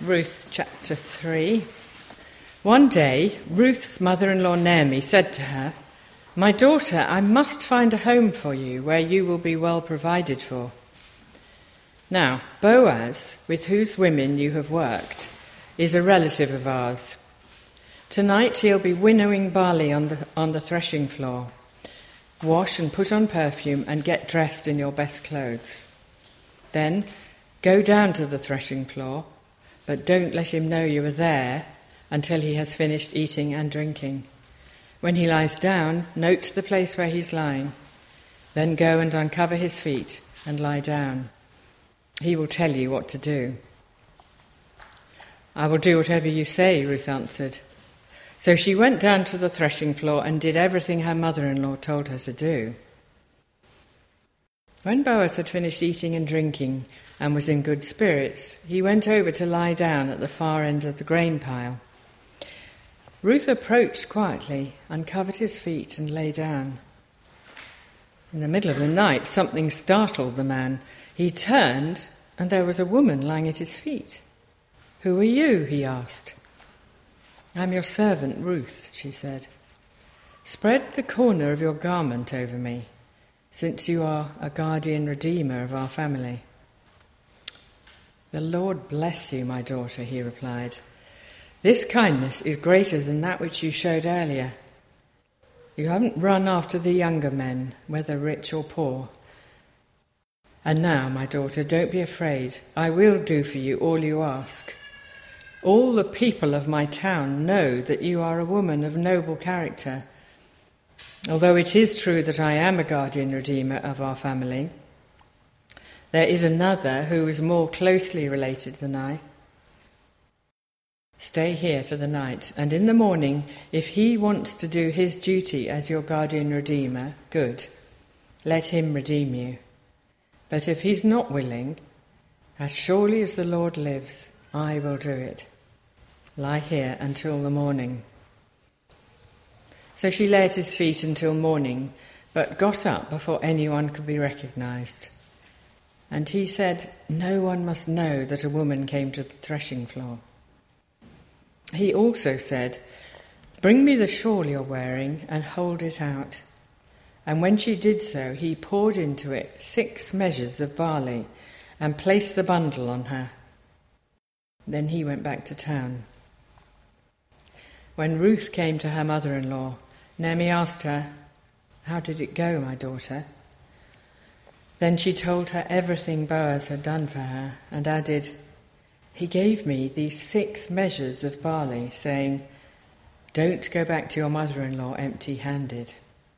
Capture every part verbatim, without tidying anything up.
Ruth chapter three. One day, Ruth's mother-in-law Naomi said to her, "My daughter, I must find a home for you where you will be well provided for." Now, Boaz, with whose women you have worked, is a relative of ours. Tonight he'll be winnowing barley on the, on the threshing floor. Wash and put on perfume and get dressed in your best clothes. Then go down to the threshing floor, but don't let him know you are there until he has finished eating and drinking. When he lies down, note the place where he's lying. Then go and uncover his feet and lie down. He will tell you what to do. "I will do whatever you say," Ruth answered. So she went down to the threshing floor and did everything her mother-in-law told her to do. When Boaz had finished eating and drinking and was in good spirits, he went over to lie down at the far end of the grain pile. Ruth approached quietly, uncovered his feet and lay down. In the middle of the night, something startled the man. He turned, and there was a woman lying at his feet. "Who are you?" he asked. "I'm your servant Ruth," she said. "Spread the corner of your garment over me, since you are a guardian redeemer of our family." "The Lord bless you, my daughter," he replied. "This kindness is greater than that which you showed earlier. You haven't run after the younger men, whether rich or poor. And now, my daughter, don't be afraid. I will do for you all you ask. All the people of my town know that you are a woman of noble character. Although it is true that I am a guardian redeemer of our family, there is another who is more closely related than I. Stay here for the night, and in the morning, if he wants to do his duty as your guardian redeemer, good, let him redeem you. But if he's not willing, as surely as the Lord lives, I will do it. Lie here until the morning." So she lay at his feet until morning, but got up before anyone could be recognized. And he said, "No one must know that a woman came to the threshing floor." He also said, "Bring me the shawl you're wearing and hold it out." And when she did so, he poured into it six measures of barley and placed the bundle on her. Then he went back to town. When Ruth came to her mother-in-law, Naomi asked her, "How did it go, my daughter?" Then she told her everything Boaz had done for her and added, "He gave me these six measures of barley, saying, 'Don't go back to your mother-in-law empty-handed.'"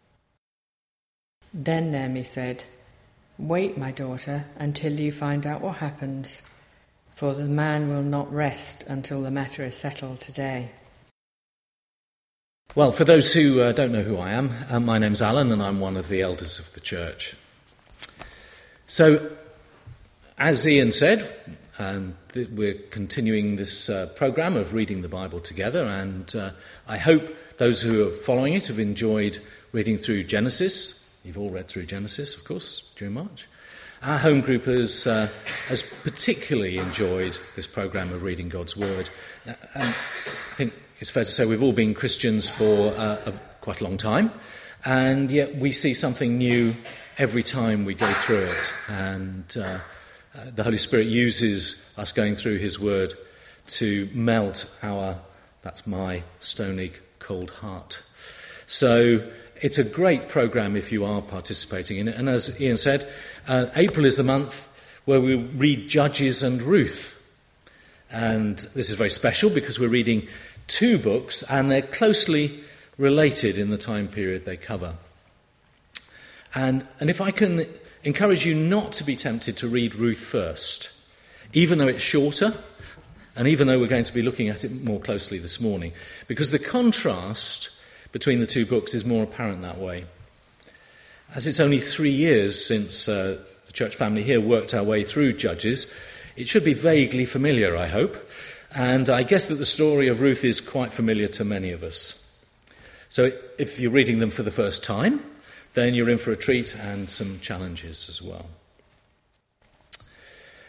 Then Naomi said, "Wait, my daughter, until you find out what happens, for the man will not rest until the matter is settled today." Well, for those who uh, don't know who I am, uh, my name's Alan and I'm one of the elders of the church. So, as Ian said, um, th- we're continuing this uh, programme of reading the Bible together, and uh, I hope those who are following it have enjoyed reading through Genesis. You've all read through Genesis, of course, during March. Our home group has, uh, has particularly enjoyed this programme of reading God's Word. Uh, and I think it's fair to say we've all been Christians for uh, a, quite a long time, and yet we see something new every time we go through it. And uh, uh, the Holy Spirit uses us going through His Word to melt our, that's my stony, cold heart. So it's a great programme if you are participating in it. And as Ian said, uh, April is the month where we read Judges and Ruth. And this is very special because we're reading two books and they're closely related in the time period they cover. And, and if I can encourage you not to be tempted to read Ruth first, even though it's shorter, and even though we're going to be looking at it more closely this morning, because the contrast between the two books is more apparent that way. As it's only three years since uh, the church family here worked our way through Judges, it should be vaguely familiar, I hope, and I guess that the story of Ruth is quite familiar to many of us. So if you're reading them for the first time, then you're in for a treat and some challenges as well.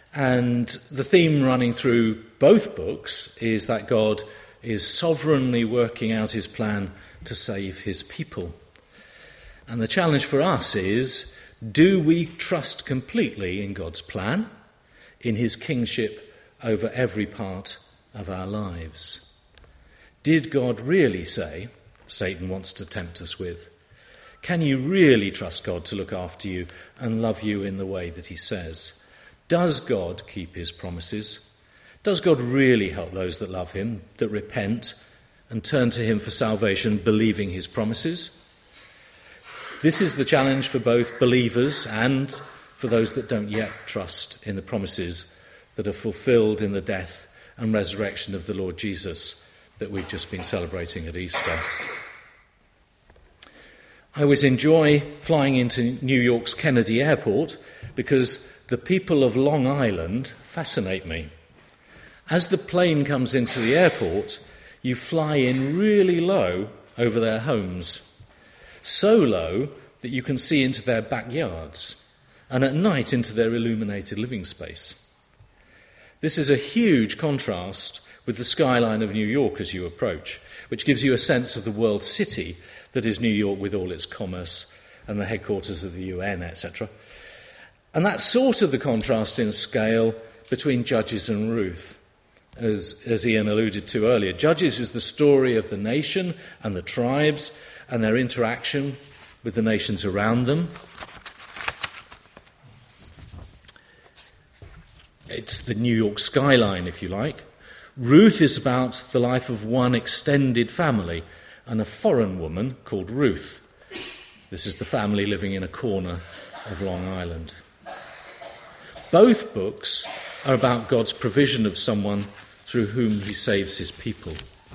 And the theme running through both books is that God is sovereignly working out his plan to save his people. And the challenge for us is, do we trust completely in God's plan, in his kingship over every part of our lives? Did God really say, Satan wants to tempt us with? Can you really trust God to look after you and love you in the way that he says? Does God keep his promises? Does God really help those that love him, that repent and turn to him for salvation, believing his promises? This is the challenge for both believers and for those that don't yet trust in the promises that are fulfilled in the death and resurrection of the Lord Jesus that we've just been celebrating at Easter. I always enjoy flying into New York's Kennedy Airport because the people of Long Island fascinate me. As the plane comes into the airport, you fly in really low over their homes, so low that you can see into their backyards, and at night into their illuminated living space. This is a huge contrast with the skyline of New York as you approach, which gives you a sense of the world city that is New York with all its commerce and the headquarters of the U N, et cetera. And that's sort of the contrast in scale between Judges and Ruth, as, as Ian alluded to earlier. Judges is the story of the nation and the tribes and their interaction with the nations around them. It's the New York skyline, if you like. Ruth is about the life of one extended family and a foreign woman called Ruth. This is the family living in a corner of Long Island. Both books are about God's provision of someone through whom he saves his people.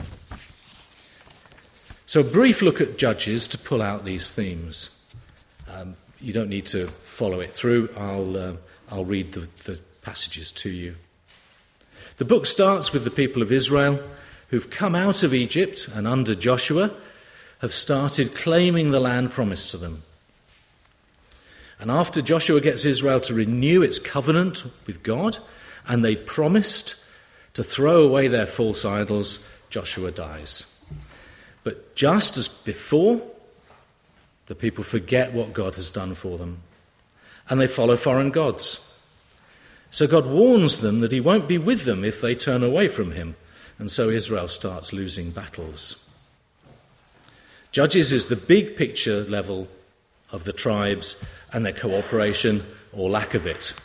So a brief look at Judges to pull out these themes. Um, you don't need to follow it through. I'll, uh, I'll read the, the passages to you. The book starts with the people of Israel who've come out of Egypt and under Joshua have started claiming the land promised to them. And after Joshua gets Israel to renew its covenant with God, and they promised to throw away their false idols, Joshua dies. But just as before, the people forget what God has done for them, and they follow foreign gods. So God warns them that he won't be with them if they turn away from him, and so Israel starts losing battles. Judges is the big picture level of the tribes and their cooperation or lack of it.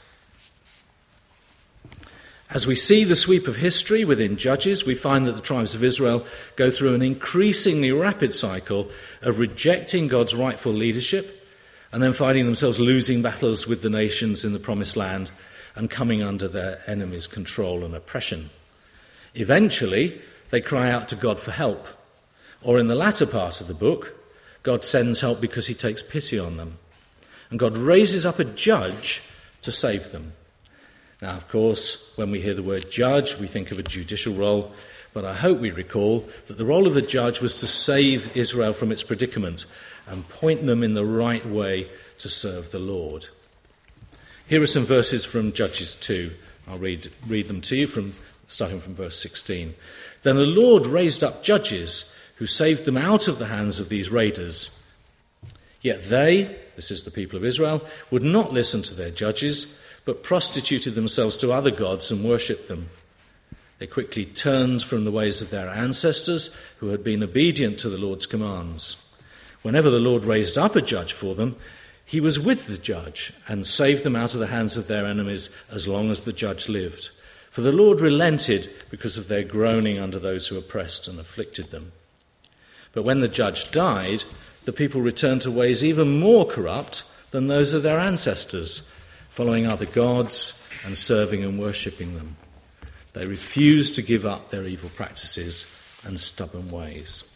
As we see the sweep of history within Judges, we find that the tribes of Israel go through an increasingly rapid cycle of rejecting God's rightful leadership and then finding themselves losing battles with the nations in the Promised Land and coming under their enemies' control and oppression. Eventually, they cry out to God for help, or in the latter part of the book, God sends help because he takes pity on them. And God raises up a judge to save them. Now, of course, when we hear the word judge, we think of a judicial role, but I hope we recall that the role of the judge was to save Israel from its predicament and point them in the right way to serve the Lord. Here are some verses from Judges two. I'll read, read them to you, from starting from verse sixteen. Then the Lord raised up judges who saved them out of the hands of these raiders. Yet they, this is the people of Israel, would not listen to their judges, but prostituted themselves to other gods and worshipped them. They quickly turned from the ways of their ancestors, who had been obedient to the Lord's commands. Whenever the Lord raised up a judge for them, he was with the judge and saved them out of the hands of their enemies as long as the judge lived. For the Lord relented because of their groaning under those who oppressed and afflicted them. But when the judge died, the people returned to ways even more corrupt than those of their ancestors, following other gods and serving and worshipping them. They refused to give up their evil practices and stubborn ways.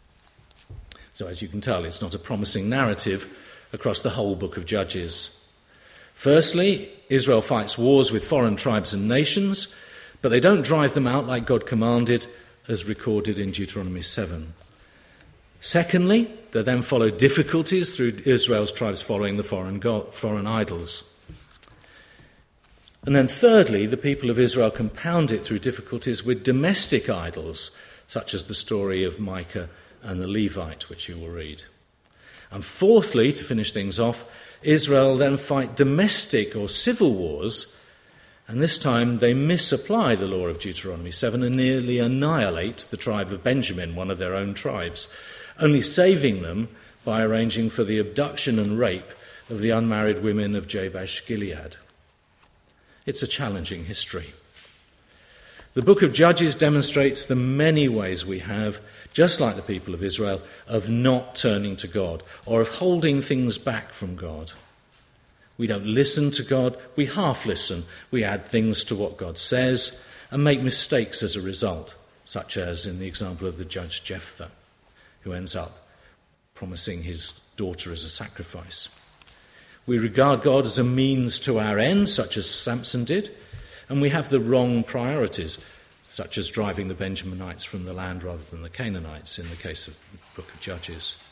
So as you can tell, it's not a promising narrative across the whole book of Judges. Firstly, Israel fights wars with foreign tribes and nations, but they don't drive them out like God commanded, as recorded in Deuteronomy seven. Secondly, there then follow difficulties through Israel's tribes following the foreign god, foreign idols. And then thirdly, the people of Israel compound it through difficulties with domestic idols, such as the story of Micah and the Levite, which you will read. And fourthly, to finish things off, Israel then fight domestic or civil wars, and this time they misapply the law of Deuteronomy seven and nearly annihilate the tribe of Benjamin, one of their own tribes, only saving them by arranging for the abduction and rape of the unmarried women of Jabesh Gilead. It's a challenging history. The book of Judges demonstrates the many ways we have, just like the people of Israel, of not turning to God or of holding things back from God. We don't listen to God, we half listen. We add things to what God says and make mistakes as a result, such as in the example of the judge Jephthah, who ends up promising his daughter as a sacrifice. We regard God as a means to our end, such as Samson did, and we have the wrong priorities, such as driving the Benjaminites from the land rather than the Canaanites in the case of the book of Judges.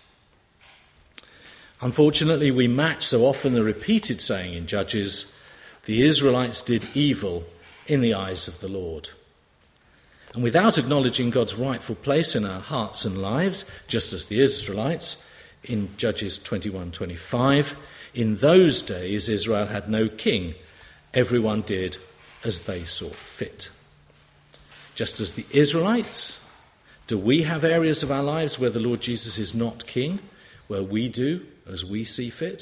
Unfortunately, we match so often the repeated saying in Judges, the Israelites did evil in the eyes of the Lord. And without acknowledging God's rightful place in our hearts and lives, just as the Israelites, in Judges twenty-one twenty-five, in those days Israel had no king. Everyone did as they saw fit. Just as the Israelites, do we have areas of our lives where the Lord Jesus is not king, where we do as we see fit?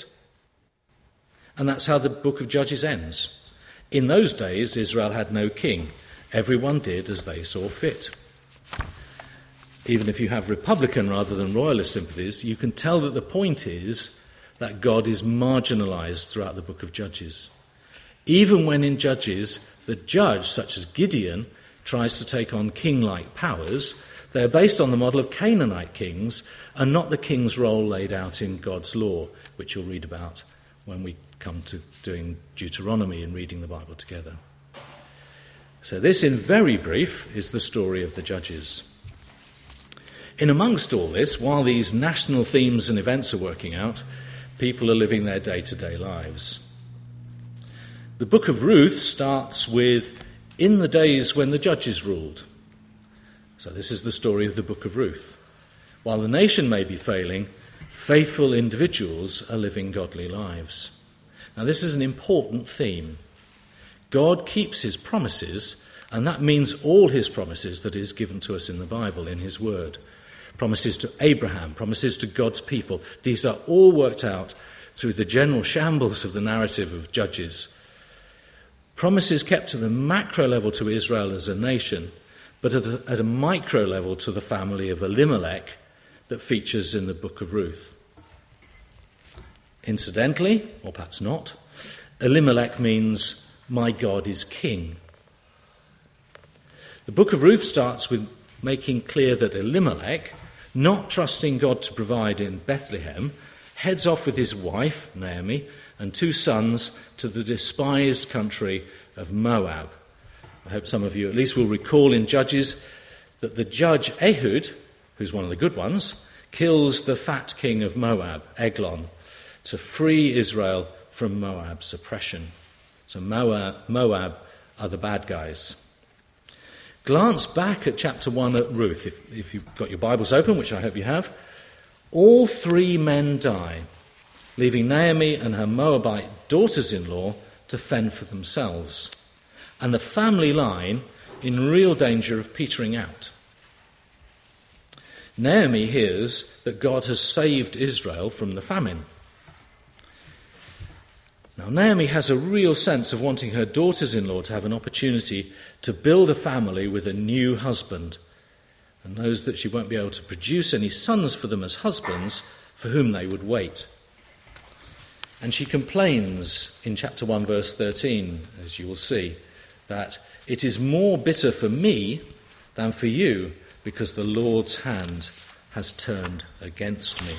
And that's how the book of Judges ends. In those days, Israel had no king. Everyone did as they saw fit. Even if you have Republican rather than royalist sympathies, you can tell that the point is that God is marginalised throughout the book of Judges. Even when in Judges, the judge, such as Gideon, tries to take on king-like powers, they are based on the model of Canaanite kings and not the king's role laid out in God's law, which you'll read about when we come to doing Deuteronomy and reading the Bible together. So this, in very brief, is the story of the Judges. In amongst all this, while these national themes and events are working out, people are living their day-to-day lives. The book of Ruth starts with, in the days when the judges ruled. So this is the story of the book of Ruth. While the nation may be failing, faithful individuals are living godly lives. Now this is an important theme. God keeps his promises, and that means all his promises that is given to us in the Bible, in his word. Promises to Abraham, promises to God's people. These are all worked out through the general shambles of the narrative of Judges. Promises kept to the macro level to Israel as a nation, but at a, at a micro level to the family of Elimelech that features in the book of Ruth. Incidentally, or perhaps not, Elimelech means, my God is king. The book of Ruth starts with making clear that Elimelech, not trusting God to provide in Bethlehem, heads off with his wife, Naomi, and two sons to the despised country of Moab. I hope some of you at least will recall in Judges that the judge Ehud, who's one of the good ones, kills the fat king of Moab, Eglon, to free Israel from Moab's oppression. So Moab, Moab are the bad guys. Glance back at chapter one at Ruth, if, if you've got your Bibles open, which I hope you have. All three men die, leaving Naomi and her Moabite daughters-in-law to fend for themselves, and the family line in real danger of petering out. Naomi hears that God has saved Israel from the famine. Now, Naomi has a real sense of wanting her daughters-in-law to have an opportunity to build a family with a new husband, and knows that she won't be able to produce any sons for them as husbands for whom they would wait. And she complains in chapter one, verse thirteen, as you will see, that it is more bitter for me than for you, because the Lord's hand has turned against me.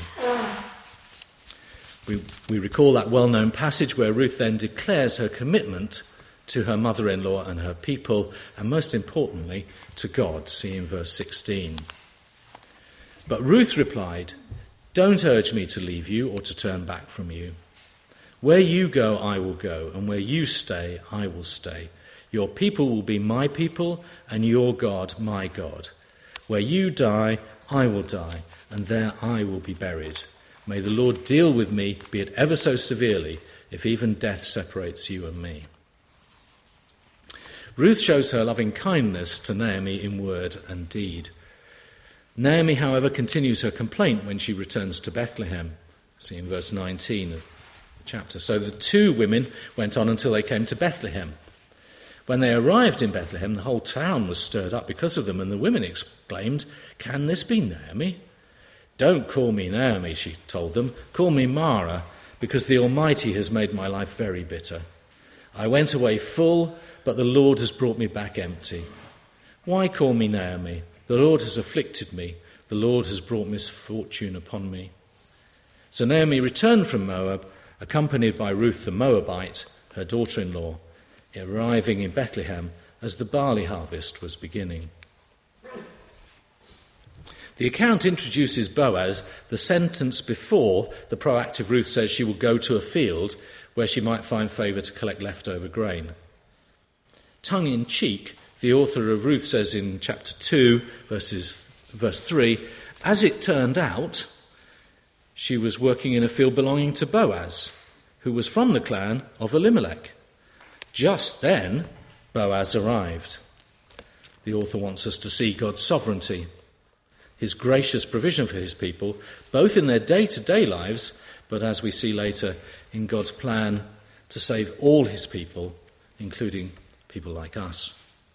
We, we recall that well-known passage where Ruth then declares her commitment to her mother-in-law and her people, and most importantly, to God. See in verse sixteen. But Ruth replied, "Don't urge me to leave you or to turn back from you. Where you go, I will go, and where you stay, I will stay. Your people will be my people, and your God my God. Where you die, I will die, and there I will be buried. May the Lord deal with me, be it ever so severely, if even death separates you and me." Ruth shows her loving kindness to Naomi in word and deed. Naomi, however, continues her complaint when she returns to Bethlehem. See in verse nineteen of the chapter. "So the two women went on until they came to Bethlehem. When they arrived in Bethlehem, the whole town was stirred up because of them, and the women exclaimed, 'Can this be Naomi?' 'Don't call me Naomi,' she told them. 'Call me Mara, because the Almighty has made my life very bitter. I went away full, but the Lord has brought me back empty. Why call me Naomi? The Lord has afflicted me. The Lord has brought misfortune upon me.' So Naomi returned from Moab, accompanied by Ruth the Moabite, her daughter-in-law, arriving in Bethlehem as the barley harvest was beginning." The account introduces Boaz the sentence before the proactive Ruth says she will go to a field where she might find favour to collect leftover grain. Tongue-in-cheek, the author of Ruth says in chapter two, verses, verse three, "As it turned out, she was working in a field belonging to Boaz, who was from the clan of Elimelech. Just then, Boaz arrived." The author wants us to see God's sovereignty, his gracious provision for his people, both in their day-to-day lives, but as we see later, in God's plan to save all his people, including people like us.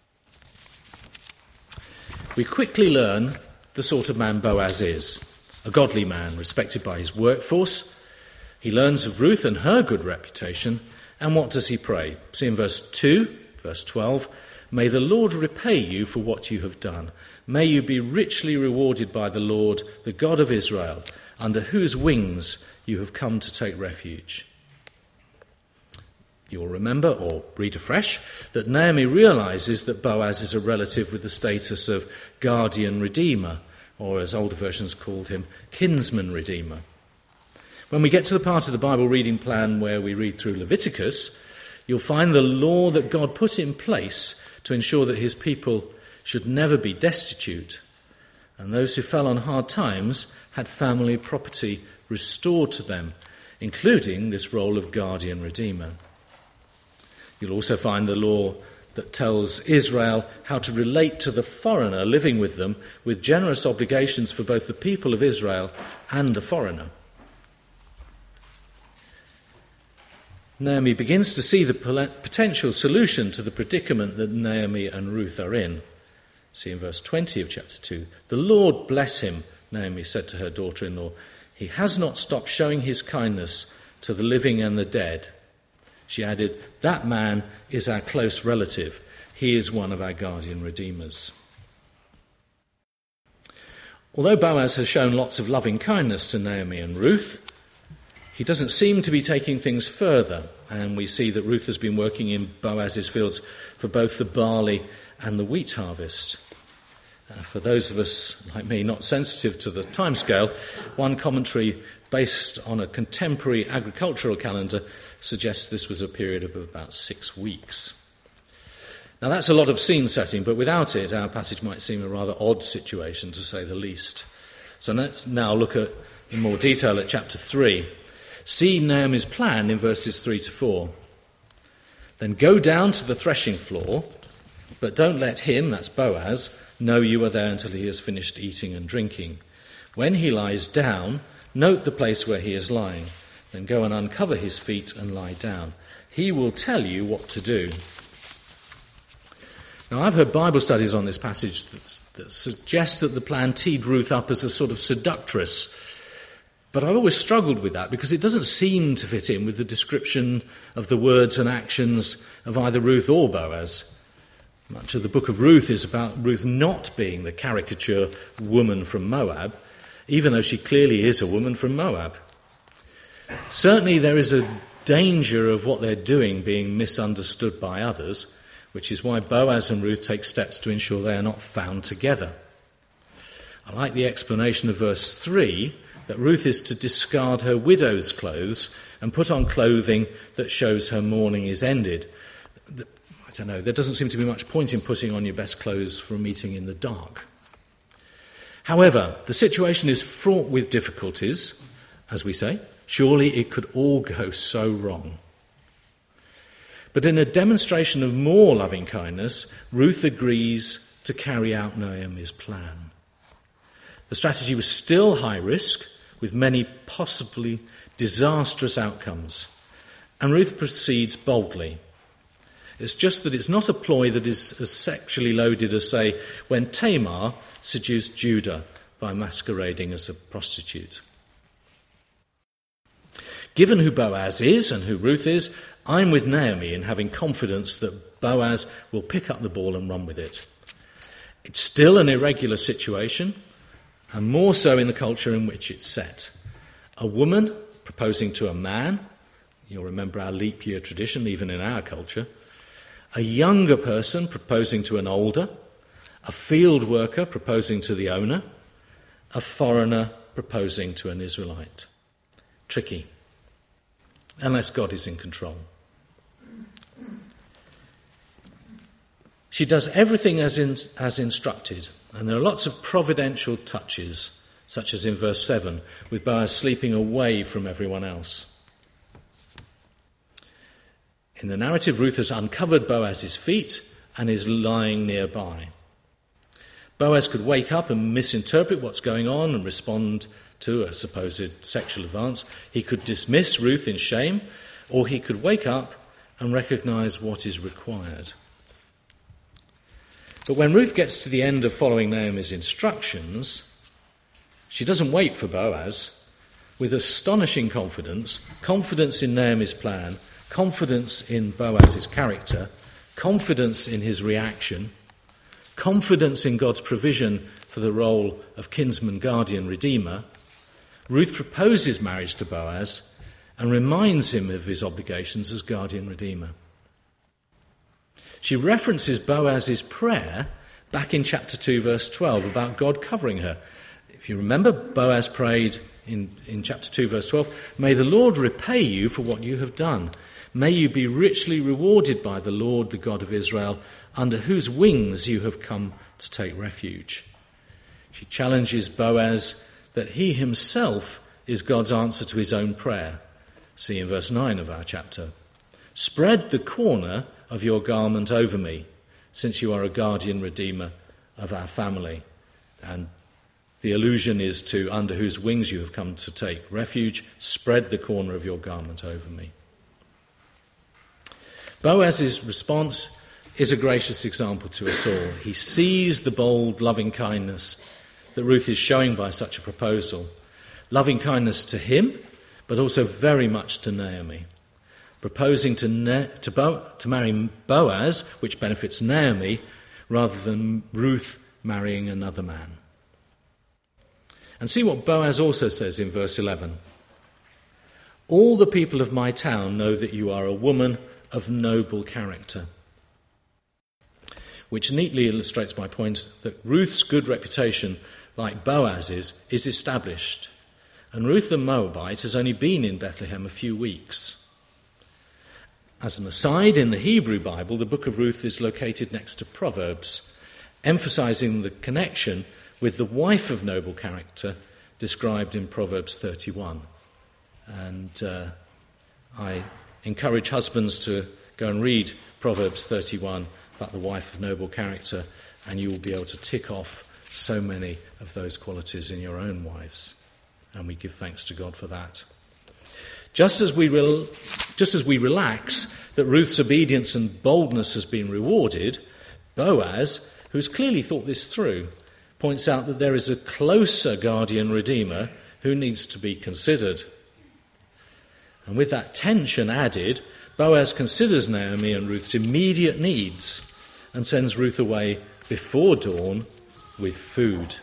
We quickly learn the sort of man Boaz is, a godly man, respected by his workforce. He learns of Ruth and her good reputation, and what does he pray? See in verse two, verse twelve, "May the Lord repay you for what you have done. May you be richly rewarded by the Lord, the God of Israel, under whose wings you have come to take refuge." You'll remember, or read afresh, that Naomi realises that Boaz is a relative with the status of guardian redeemer, or as older versions called him, kinsman redeemer. When we get to the part of the Bible reading plan where we read through Leviticus, you'll find the law that God put in place to ensure that his people should never be destitute, and those who fell on hard times had family property restored to them, including this role of guardian redeemer. You'll also find the law that tells Israel how to relate to the foreigner living with them, with generous obligations for both the people of Israel and the foreigner. Naomi begins to see the potential solution to the predicament that Naomi and Ruth are in. See in verse twenty of chapter two, "The Lord bless him," Naomi said to her daughter-in-law. "He has not stopped showing his kindness to the living and the dead." She added, "That man is our close relative. He is one of our guardian redeemers." Although Boaz has shown lots of loving kindness to Naomi and Ruth, he doesn't seem to be taking things further, and we see that Ruth has been working in Boaz's fields for both the barley and the wheat harvest. Uh, for those of us, like me, not sensitive to the timescale, one commentary based on a contemporary agricultural calendar suggests this was a period of about six weeks. Now that's a lot of scene setting, but without it, our passage might seem a rather odd situation, to say the least. So let's now look at, in more detail at chapter three. See Naomi's plan in verses three to four. "Then go down to the threshing floor, but don't let him," that's Boaz, "know you are there until he has finished eating and drinking. When he lies down, note the place where he is lying. Then go and uncover his feet and lie down. He will tell you what to do." Now, I've heard Bible studies on this passage that, that suggest that the plan teed Ruth up as a sort of seductress. But I've always struggled with that because it doesn't seem to fit in with the description of the words and actions of either Ruth or Boaz. Much of the book of Ruth is about Ruth not being the caricature woman from Moab, even though she clearly is a woman from Moab. Certainly there is a danger of what they're doing being misunderstood by others, which is why Boaz and Ruth take steps to ensure they are not found together. I like the explanation of verse three, that Ruth is to discard her widow's clothes and put on clothing that shows her mourning is ended. I don't know, there doesn't seem to be much point in putting on your best clothes for a meeting in the dark. However, the situation is fraught with difficulties, as we say. Surely it could all go so wrong. But in a demonstration of more loving kindness, Ruth agrees to carry out Naomi's plan. The strategy was still high risk, with many possibly disastrous outcomes, and Ruth proceeds boldly. It's just that it's not a ploy that is as sexually loaded as, say, when Tamar seduced Judah by masquerading as a prostitute. Given who Boaz is and who Ruth is, I'm with Naomi in having confidence that Boaz will pick up the ball and run with it. It's still an irregular situation, and more so in the culture in which it's set. A woman proposing to a man, you'll remember our leap year tradition even in our culture, a younger person proposing to an older, a field worker proposing to the owner, a foreigner proposing to an Israelite. Tricky, unless God is in control. She does everything as, in, as instructed, and there are lots of providential touches, such as in verse seven, with Boaz sleeping away from everyone else. In the narrative, Ruth has uncovered Boaz's feet and is lying nearby. Boaz could wake up and misinterpret what's going on and respond to a supposed sexual advance. He could dismiss Ruth in shame, or he could wake up and recognise what is required. But when Ruth gets to the end of following Naomi's instructions, she doesn't wait for Boaz. With astonishing confidence, confidence in Naomi's plan, confidence in Boaz's character, confidence in his reaction, confidence in God's provision for the role of kinsman, guardian, redeemer, Ruth proposes marriage to Boaz and reminds him of his obligations as guardian redeemer. She references Boaz's prayer back in chapter two, verse twelve, about God covering her. If you remember, Boaz prayed in, in chapter two, verse twelve, "May the Lord repay you for what you have done. May you be richly rewarded by the Lord, the God of Israel, under whose wings you have come to take refuge." She challenges Boaz that he himself is God's answer to his own prayer. See in verse nine of our chapter. "Spread the corner of your garment over me, since you are a guardian redeemer of our family." And the allusion is to under whose wings you have come to take refuge. Spread the corner of your garment over me. Boaz's response is a gracious example to us all. He sees the bold loving kindness that Ruth is showing by such a proposal. Loving kindness to him, but also very much to Naomi. Proposing to, ne- to, Bo- to marry Boaz, which benefits Naomi, rather than Ruth marrying another man. And see what Boaz also says in verse eleven. "All the people of my town know that you are a woman of noble character." Which neatly illustrates my point that Ruth's good reputation, like Boaz's, is established. And Ruth the Moabite has only been in Bethlehem a few weeks. As an aside, in the Hebrew Bible, the book of Ruth is located next to Proverbs, emphasising the connection with the wife of noble character described in Proverbs thirty-one. And uh, I encourage husbands to go and read Proverbs thirty-one about the wife of noble character, and you will be able to tick off so many of those qualities in your own wives. And we give thanks to God for that. Just as we rel- just as we relax that Ruth's obedience and boldness has been rewarded, Boaz, who has clearly thought this through, points out that there is a closer guardian redeemer who needs to be considered. And with that tension added, Boaz considers Naomi and Ruth's immediate needs and sends Ruth away before dawn with food.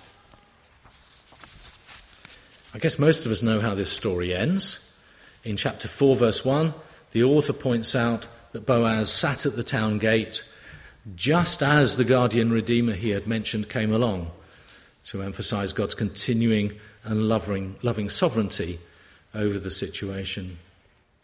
I guess most of us know how this story ends. In chapter four, verse one, the author points out that Boaz sat at the town gate just as the guardian redeemer he had mentioned came along, to emphasise God's continuing and loving, loving sovereignty over the situation.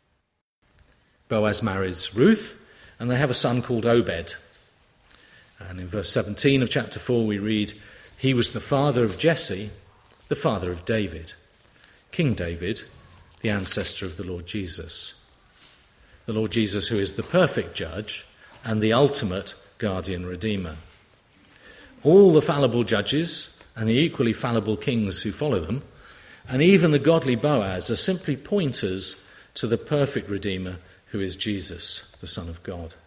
Boaz marries Ruth, and they have a son called Obed. And in verse seventeen of chapter four we read, he was the father of Jesse, the father of David, King David, the ancestor of the Lord Jesus. The Lord Jesus, who is the perfect judge and the ultimate guardian redeemer. All the fallible judges and the equally fallible kings who follow them, and even the godly Boaz, are simply pointers to the perfect redeemer who is Jesus, the Son of God.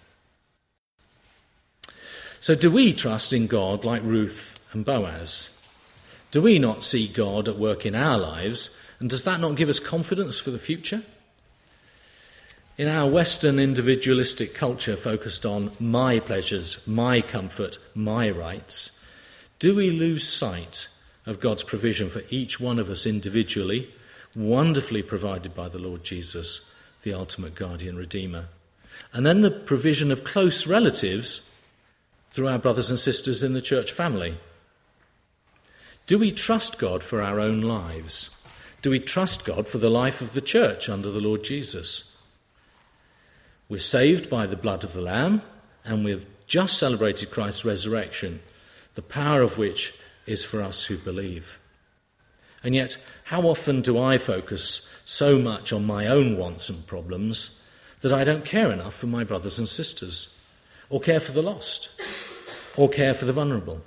So do we trust in God like Ruth and Boaz? Do we not see God at work in our lives, and does that not give us confidence for the future? In our Western individualistic culture focused on my pleasures, my comfort, my rights, do we lose sight of God's provision for each one of us individually, wonderfully provided by the Lord Jesus, the ultimate guardian redeemer, and then the provision of close relatives through our brothers and sisters in the church family? Do we trust God for our own lives? Do we trust God for the life of the church under the Lord Jesus? We're saved by the blood of the Lamb, and we've just celebrated Christ's resurrection, the power of which is for us who believe. And yet, how often do I focus so much on my own wants and problems that I don't care enough for my brothers and sisters, or care for the lost, or care for the vulnerable?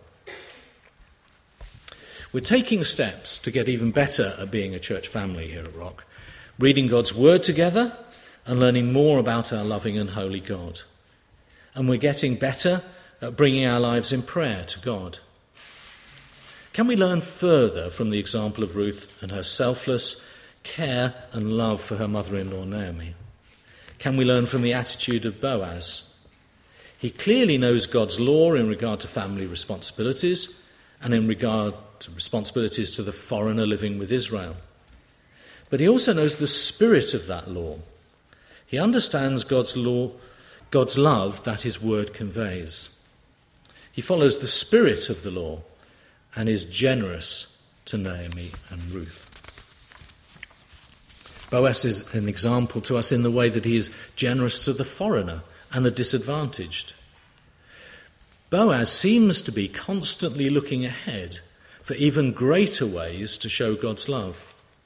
We're taking steps to get even better at being a church family here at Rock, reading God's Word together and learning more about our loving and holy God. And we're getting better at bringing our lives in prayer to God. Can we learn further from the example of Ruth and her selfless care and love for her mother-in-law Naomi? Can we learn from the attitude of Boaz? He clearly knows God's law in regard to family responsibilities and in regard to responsibilities to the foreigner living with Israel. But he also knows the spirit of that law. He understands God's law, God's love that his word conveys. He follows the spirit of the law and is generous to Naomi and Ruth. Boaz is an example to us in the way that he is generous to the foreigner and the disadvantaged. Boaz seems to be constantly looking ahead for even greater ways to show God's love.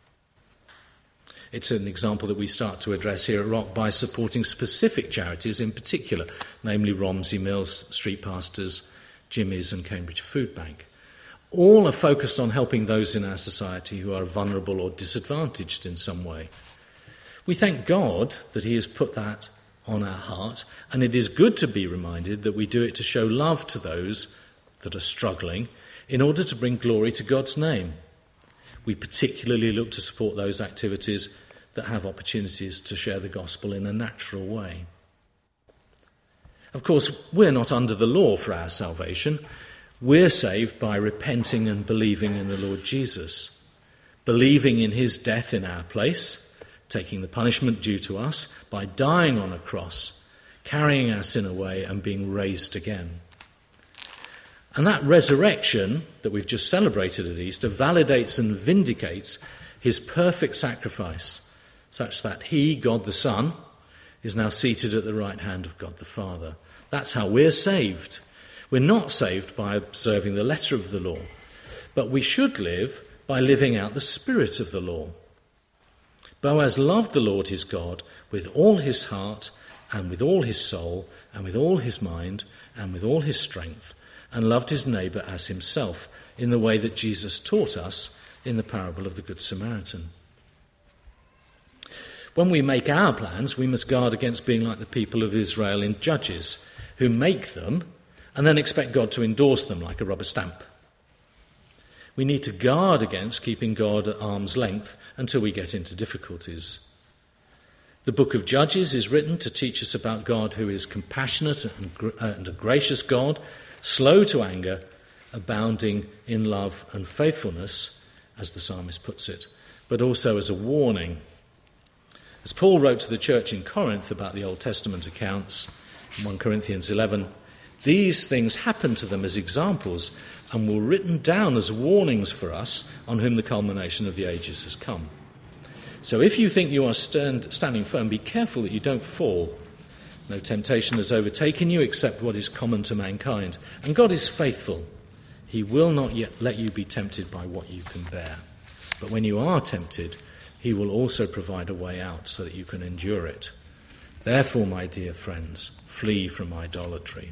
It's an example that we start to address here at Rock by supporting specific charities in particular, namely Romsey Mills, Street Pastors, Jimmy's and Cambridge Food Bank. All are focused on helping those in our society who are vulnerable or disadvantaged in some way. We thank God that he has put that on our heart, and it is good to be reminded that we do it to show love to those that are struggling in order to bring glory to God's name. We particularly look to support those activities that have opportunities to share the gospel in a natural way. Of course, we're not under the law for our salvation. We're saved by repenting and believing in the Lord Jesus, believing in his death in our place, taking the punishment due to us by dying on a cross, carrying our sin away and being raised again. And that resurrection that we've just celebrated at Easter validates and vindicates his perfect sacrifice, such that he, God the Son, is now seated at the right hand of God the Father. That's how we're saved. We're not saved by observing the letter of the law, but we should live by living out the spirit of the law. Boaz loved the Lord his God with all his heart and with all his soul and with all his mind and with all his strength, and loved his neighbour as himself in the way that Jesus taught us in the parable of the Good Samaritan. When we make our plans, we must guard against being like the people of Israel in Judges, who make them and then expect God to endorse them like a rubber stamp. We need to guard against keeping God at arm's length until we get into difficulties. The book of Judges is written to teach us about God, who is compassionate and, gr- and a gracious God, slow to anger, abounding in love and faithfulness, as the psalmist puts it, but also as a warning. As Paul wrote to the church in Corinth about the Old Testament accounts, in First Corinthians eleven, these things happened to them as examples and were written down as warnings for us on whom the culmination of the ages has come. So if you think you are stand, standing firm, be careful that you don't fall. No temptation has overtaken you except what is common to mankind. And God is faithful. He will not yet let you be tempted by what you can bear. But when you are tempted, he will also provide a way out so that you can endure it. Therefore, my dear friends, flee from idolatry.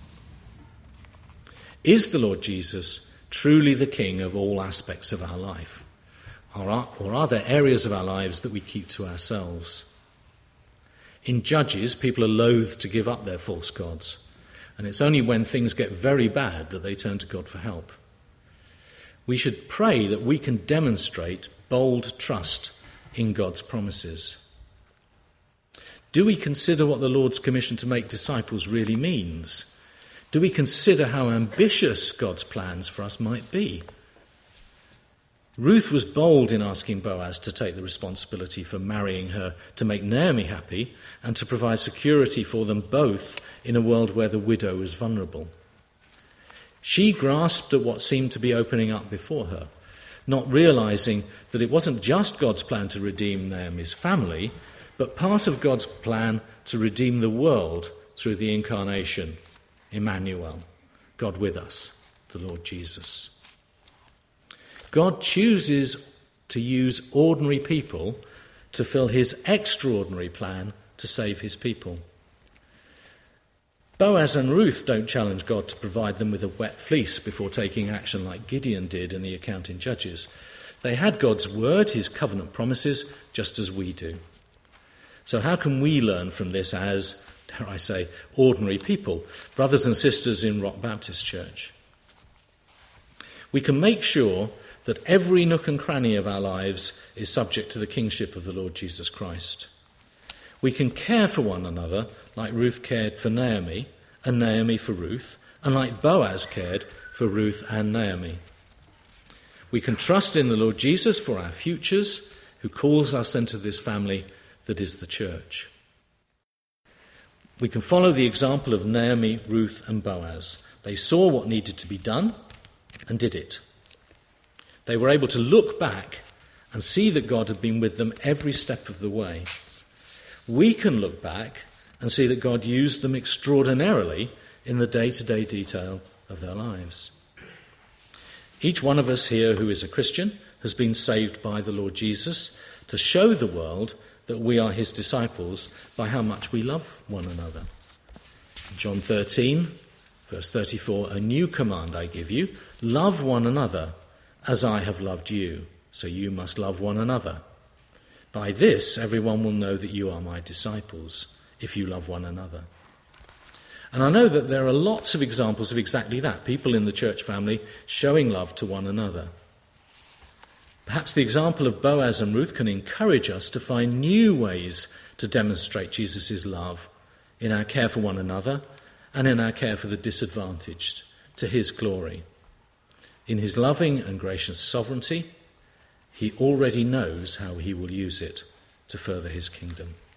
Is the Lord Jesus truly the King of all aspects of our life? Or are, or are there areas of our lives that we keep to ourselves? In Judges, people are loath to give up their false gods, and it's only when things get very bad that they turn to God for help. We should pray that we can demonstrate bold trust in God's promises. Do we consider what the Lord's commission to make disciples really means? Do we consider how ambitious God's plans for us might be? Ruth was bold in asking Boaz to take the responsibility for marrying her to make Naomi happy and to provide security for them both in a world where the widow was vulnerable. She grasped at what seemed to be opening up before her, not realizing that it wasn't just God's plan to redeem Naomi's family, but part of God's plan to redeem the world through the incarnation, Emmanuel, God with us, the Lord Jesus. God chooses to use ordinary people to fill his extraordinary plan to save his people. Boaz and Ruth don't challenge God to provide them with a wet fleece before taking action like Gideon did in the account in Judges. They had God's word, his covenant promises, just as we do. So how can we learn from this as, dare I say, ordinary people, brothers and sisters in Rock Baptist Church? We can make sure that every nook and cranny of our lives is subject to the kingship of the Lord Jesus Christ. We can care for one another like Ruth cared for Naomi and Naomi for Ruth, and like Boaz cared for Ruth and Naomi. We can trust in the Lord Jesus for our futures, who calls us into this family that is the church. We can follow the example of Naomi, Ruth and Boaz. They saw what needed to be done and did it. They were able to look back and see that God had been with them every step of the way. We can look back and see that God used them extraordinarily in the day-to-day detail of their lives. Each one of us here who is a Christian has been saved by the Lord Jesus to show the world that we are his disciples by how much we love one another. John thirteen, verse thirty-four, a new command I give you, love one another as I have loved you, so you must love one another. By this, everyone will know that you are my disciples, if you love one another. And I know that there are lots of examples of exactly that, people in the church family showing love to one another. Perhaps the example of Boaz and Ruth can encourage us to find new ways to demonstrate Jesus' love in our care for one another and in our care for the disadvantaged, to his glory. In his loving and gracious sovereignty, he already knows how he will use it to further his kingdom.